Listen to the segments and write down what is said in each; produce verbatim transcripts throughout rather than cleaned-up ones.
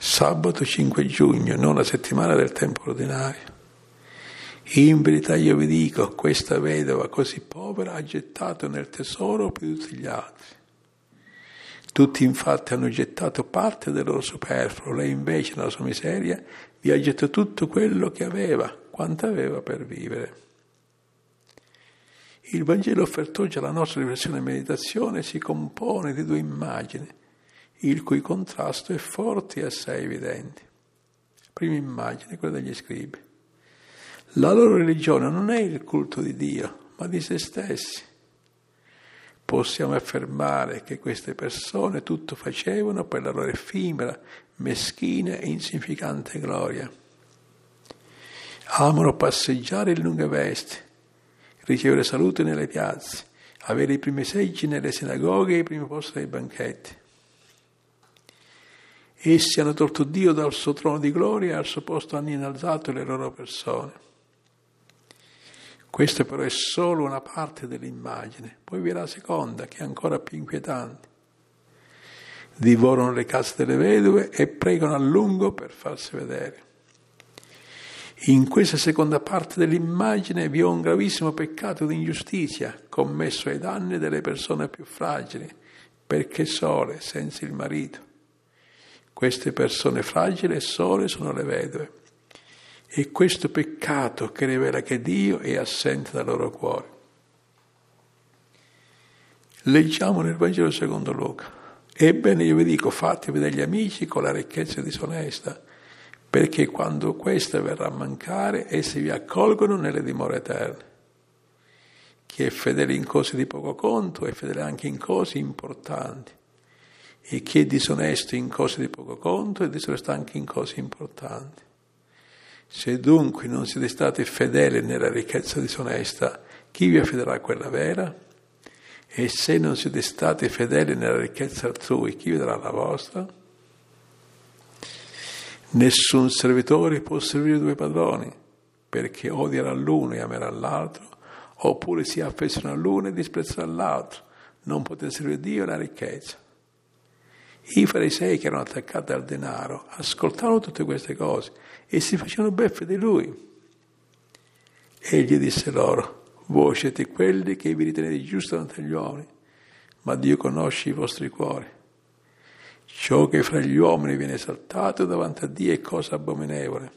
Sabato cinque giugno, nona settimana del tempo ordinario. In verità io vi dico, questa vedova così povera ha gettato nel tesoro più di tutti gli altri. Tutti infatti hanno gettato parte del loro superfluo, lei invece nella sua miseria vi ha gettato tutto quello che aveva, quanto aveva per vivere. Il Vangelo offerto oggi alla nostra riflessione e meditazione si compone di due immagini, il cui contrasto è forte e assai evidente. Prima immagine, quella degli scribi. La loro religione non è il culto di Dio, ma di se stessi. Possiamo affermare che queste persone tutto facevano per la loro effimera, meschina e insignificante gloria. Amano passeggiare in lunghe vesti, ricevere salute nelle piazze, avere i primi seggi nelle sinagoghe e i primi posti ai banchetti. Essi hanno tolto Dio dal suo trono di gloria e al suo posto hanno innalzato le loro persone. Questa però è solo una parte dell'immagine, poi vi è la seconda che è ancora più inquietante. Divorano le case delle vedove e pregano a lungo per farsi vedere. In questa seconda parte dell'immagine vi è un gravissimo peccato di ingiustizia commesso ai danni delle persone più fragili, perché sole, senza il marito. Queste persone fragili e sole sono le vedove. E questo peccato che rivela che Dio è assente dal loro cuore. Leggiamo nel Vangelo secondo Luca. Ebbene io vi dico, fatevi degli amici con la ricchezza disonesta, perché quando questa verrà a mancare, essi vi accolgono nelle dimore eterne. Chi è fedele in cose di poco conto è fedele anche in cose importanti. E chi è disonesto in cose di poco conto è disonesto anche in cose importanti. Se dunque non siete stati fedeli nella ricchezza disonesta, chi vi affiderà quella vera? E se non siete stati fedeli nella ricchezza altrui, chi vi darà la vostra? Nessun servitore può servire due padroni, perché odierà l'uno e amerà l'altro, oppure si affeziona all'uno e disprezzerà l'altro. Non potete servire Dio e la ricchezza. I farisei che erano attaccati al denaro ascoltavano tutte queste cose e si facevano beffe di lui. Egli disse loro, voi siete quelli che vi ritenete giusti davanti agli uomini, ma Dio conosce i vostri cuori. Ciò che fra gli uomini viene esaltato davanti a Dio è cosa abominevole.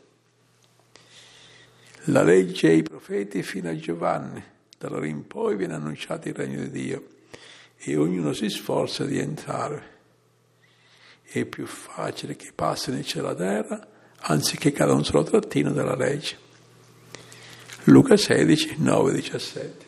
La legge e i profeti fino a Giovanni, da allora in poi viene annunciato il regno di Dio e ognuno si sforza di entrare. È più facile che passi nel cielo e la terra anziché cada un solo trattino della legge. Luca sedici, nove, diciassette.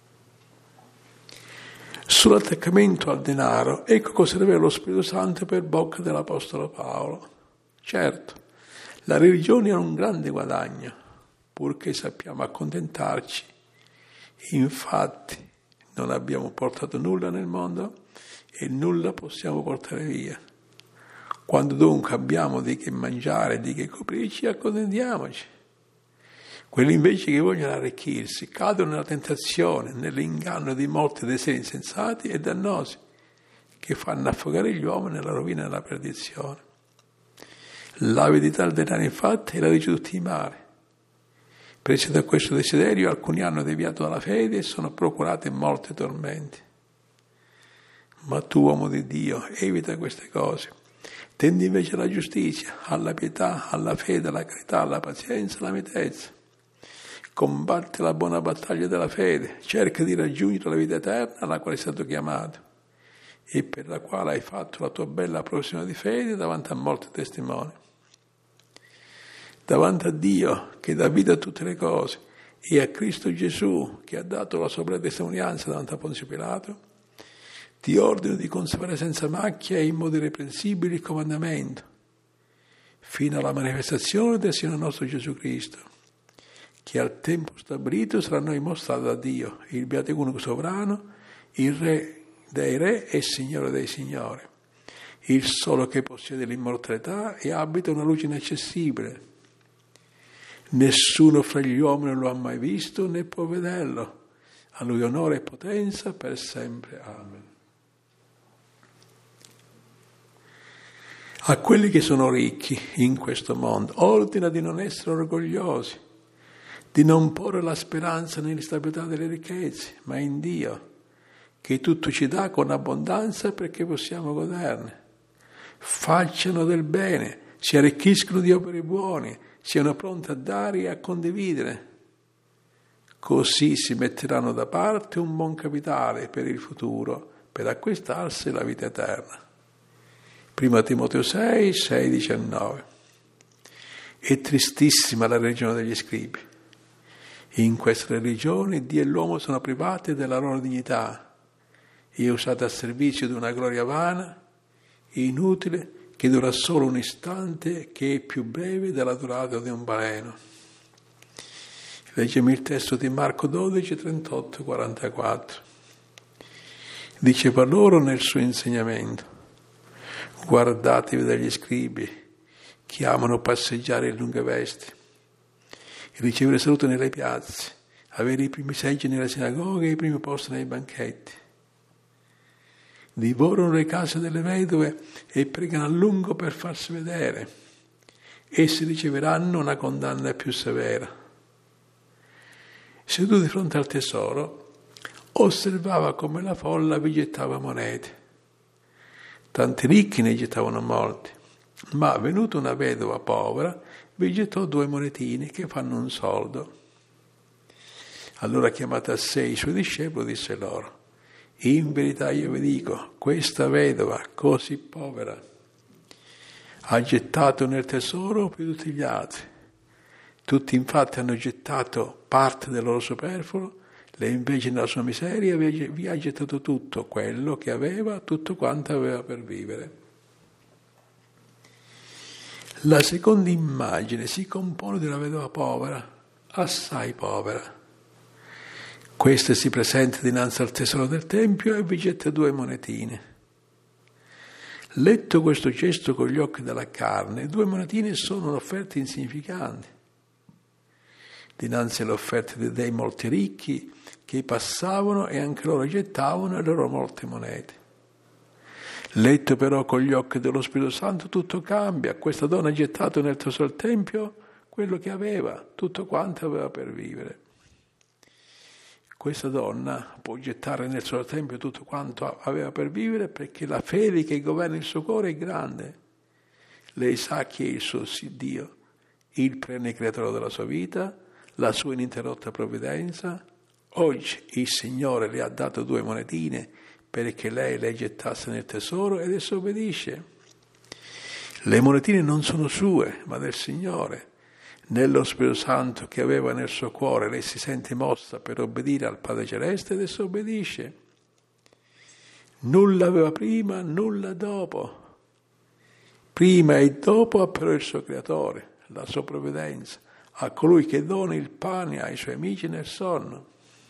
Sull'attaccamento al denaro, ecco cosa rivela lo Spirito Santo per bocca dell'Apostolo Paolo. Certo, la religione è un grande guadagno, purché sappiamo accontentarci. Infatti, non abbiamo portato nulla nel mondo e nulla possiamo portare via. Quando dunque abbiamo di che mangiare e di che coprirci, accontentiamoci. Quelli invece che vogliono arricchirsi cadono nella tentazione, nell'inganno di molti desideri insensati e dannosi, che fanno affogare gli uomini nella rovina e nella perdizione. L'avidità del denaro, infatti, è la radice di tutti i mali. Presi da questo desiderio, alcuni hanno deviato dalla fede e sono procurati molti tormenti. Ma tu, uomo di Dio, evita queste cose. Tendi invece alla giustizia, alla pietà, alla fede, alla carità, alla pazienza, alla mitezza. Combatti la buona battaglia della fede, cerca di raggiungere la vita eterna alla quale sei stato chiamato e per la quale hai fatto la tua bella professione di fede davanti a molti testimoni. Davanti a Dio che dà vita a tutte le cose e a Cristo Gesù che ha dato la sua bella testimonianza davanti a Ponzio Pilato, ti ordino di conservare senza macchia e in modo irreprensibile il comandamento, fino alla manifestazione del Signore nostro Gesù Cristo, che al tempo stabilito sarà a noi mostrato da Dio, il beato unico sovrano, il Re dei Re e Signore dei Signori, il solo che possiede l'immortalità e abita una luce inaccessibile. Nessuno fra gli uomini lo ha mai visto né può vederlo. A Lui onore e potenza per sempre. Amen. A quelli che sono ricchi in questo mondo ordina di non essere orgogliosi, di non porre la speranza nell'instabilità delle ricchezze, ma in Dio, che tutto ci dà con abbondanza perché possiamo goderne. Facciano del bene, si arricchiscono di opere buone, siano pronti a dare e a condividere. Così si metteranno da parte un buon capitale per il futuro, per acquistarsi la vita eterna. Prima Timoteo sei, sei, diciannove. È tristissima la religione degli scribi. In questa religione Dio e l'uomo sono privati della loro dignità e usati a servizio di una gloria vana, inutile, che dura solo un istante, che è più breve della durata di un baleno. Leggiamo il testo di Marco dodici, trentotto, quarantaquattro. Diceva loro nel suo insegnamento: guardatevi dagli scribi che amano passeggiare in lunghe vesti, ricevere saluto nelle piazze, avere i primi seggi nelle sinagoghe e i primi posti nei banchetti. Divorano le case delle vedove e pregano a lungo per farsi vedere. Essi riceveranno una condanna più severa. Seduto di fronte al tesoro, osservava come la folla vi gettava monete. Tanti ricchi ne gettavano molti, ma venuta una vedova povera, vi gettò due monetine che fanno un soldo. Allora, chiamata a sé i suoi discepoli, disse loro: in verità io vi dico, questa vedova così povera ha gettato nel tesoro più di tutti gli altri. Tutti infatti hanno gettato parte del loro superfluo, lei invece nella sua miseria vi ha gettato tutto quello che aveva, tutto quanto aveva per vivere. La seconda immagine si compone di una vedova povera, assai povera. Questa si presenta dinanzi al tesoro del Tempio e vi getta due monetine. Letto questo gesto con gli occhi della carne, due monetine sono un'offerta insignificante dinanzi alle offerte dei dei molti ricchi che passavano e anche loro gettavano le loro molte monete. Letto però con gli occhi dello Spirito Santo tutto cambia. Questa donna ha gettato nel tesoro del Tempio quello che aveva, tutto quanto aveva per vivere. Questa donna può gettare nel suo Tempio tutto quanto aveva per vivere perché la fede che governa il suo cuore è grande. Lei sa chi è il suo Dio, il perenne creatore della sua vita, la sua ininterrotta provvidenza. Oggi il Signore le ha dato due monetine perché lei le gettasse nel tesoro ed essa obbedisce. Le monetine non sono sue, ma del Signore. Nello Spirito Santo che aveva nel suo cuore lei si sente mossa per obbedire al Padre Celeste ed essa obbedisce. Nulla aveva prima, nulla dopo. Prima e dopo ha però il suo Creatore, la sua provvidenza, a colui che dona il pane ai suoi amici nel sonno.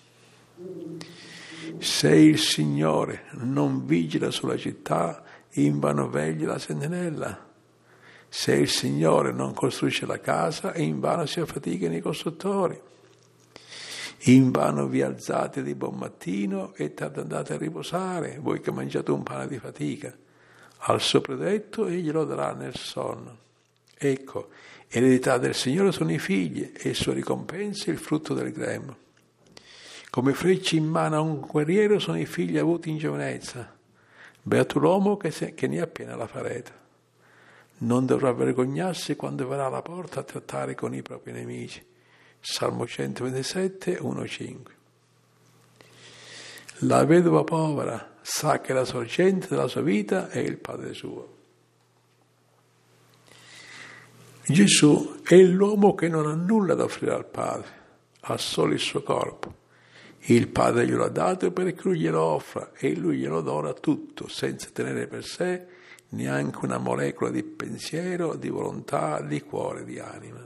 Se il Signore non vigila sulla città, invano veglia la sentinella. Se il Signore non costruisce la casa, invano si affaticano i costruttori. Invano vi alzate di buon mattino e andate a riposare, voi che mangiate un pane di fatica. Al suo predetto egli lo darà nel sonno. Ecco, eredità del Signore sono i figli e sua ricompensa il frutto del grembo. Come frecce in mano a un guerriero sono i figli avuti in giovinezza. Beato l'uomo che, se, che ne ha piena la fareta. Non dovrà vergognarsi quando verrà alla porta a trattare con i propri nemici. Salmo centoventisette, uno cinque. La vedova povera sa che la sorgente della sua vita è il Padre suo. Gesù è l'uomo che non ha nulla da offrire al Padre, ha solo il suo corpo. Il Padre glielo ha dato perché lui glielo offra e lui glielo dona tutto, senza tenere per sé neanche una molecola di pensiero, di volontà, di cuore, di anima.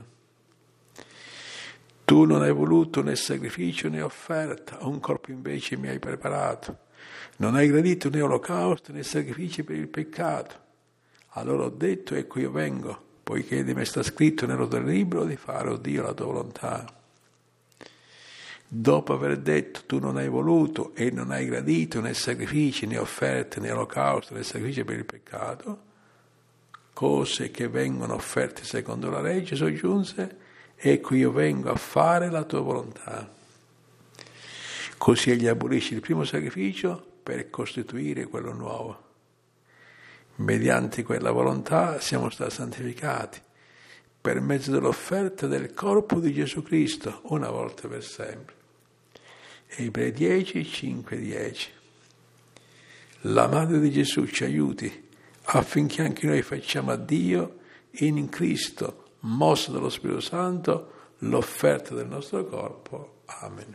Tu non hai voluto né sacrificio né offerta, un corpo invece mi hai preparato. Non hai gradito né olocausto né sacrifici per il peccato. Allora ho detto, ecco io vengo, poiché di me sta scritto nello del libro di fare, o Dio, la tua volontà. Dopo aver detto tu non hai voluto e non hai gradito né sacrifici né offerte né olocausto né sacrifici per il peccato, cose che vengono offerte secondo la legge, soggiunse, ecco io vengo a fare la tua volontà. Così egli abolisce il primo sacrificio per costituire quello nuovo. Mediante quella volontà siamo stati santificati per mezzo dell'offerta del corpo di Gesù Cristo, una volta per sempre. Ebrei dieci, cinque, dieci. La Madre di Gesù ci aiuti affinché anche noi facciamo a Dio in Cristo, mosso dallo Spirito Santo, l'offerta del nostro corpo. Amen.